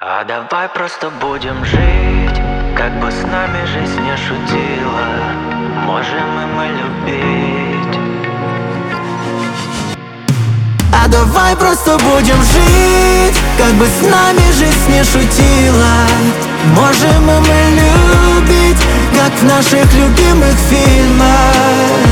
А давай просто будем жить, как бы с нами жизнь не шутила. Можем и мы любить. А давай просто будем жить, как бы с нами жизнь не шутила. Можем и мы любить, как в наших любимых фильмах.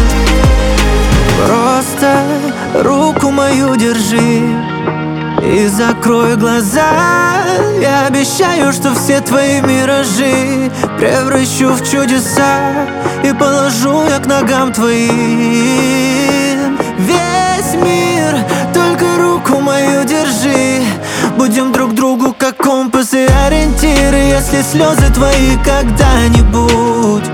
Просто руку мою держи и закрой глаза. Я обещаю, что все твои миражи превращу в чудеса и положу я к ногам твоим. Весь мир, только руку мою держи. Будем друг другу как компас и ориентиры. Если слезы твои когда-нибудь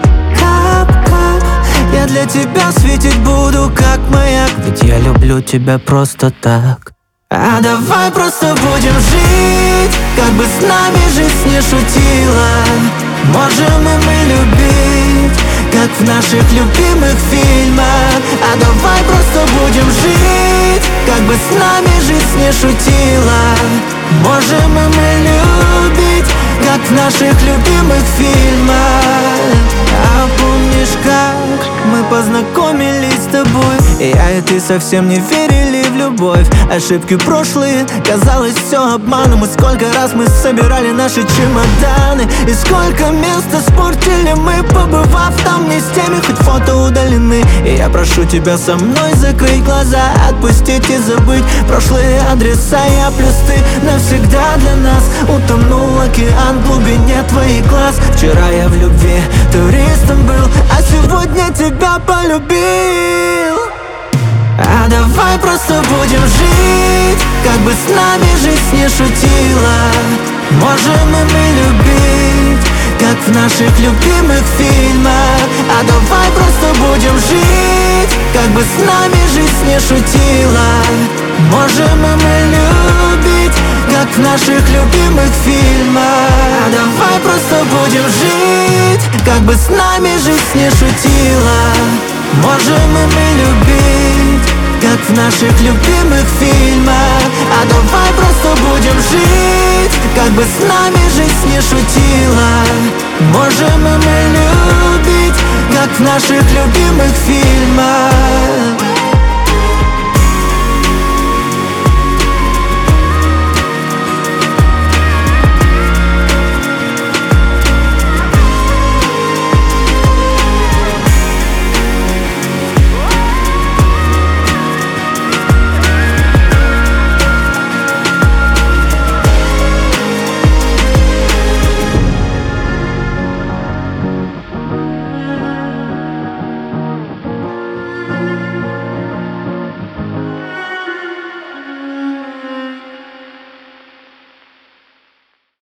кап-кап, я для тебя светить буду как маяк. Ведь я люблю тебя просто так. А давай просто будем жить, как бы с нами жизнь не шутила. Можем и мы любить, как в наших любимых фильмах. А давай просто будем жить, как бы с нами жизнь не шутила. Можем и мы любить, как в наших любимых фильмах. А помнишь, как мы познакомились с тобой? Я и ты совсем не верили в любовь. Ошибки прошлые, казалось все обманом. И сколько раз мы собирали наши чемоданы, и сколько мест испортили мы, побывав там не с теми, хоть фото удалены. И я прошу тебя со мной закрыть глаза, отпустить и забыть прошлые адреса. Я плюс ты навсегда для нас. Утонул океан в глубине твоих глаз. Вчера я в любви туристом был, а сегодня тебя полюбил. А давай просто будем жить, как бы с нами жизнь не шутила. Можем и мы любить, как в наших любимых фильмах. А давай просто будем жить, как бы с нами жизнь не шутила. Можем и мы любить, как в наших любимых фильмах. А давай просто будем жить, как бы с нами жизнь не шутила. Можем и мы любить, как в наших любимых фильмах. А давай просто будем жить, как бы с нами жизнь не шутила. Можем и мы любить, как в наших любимых фильмах.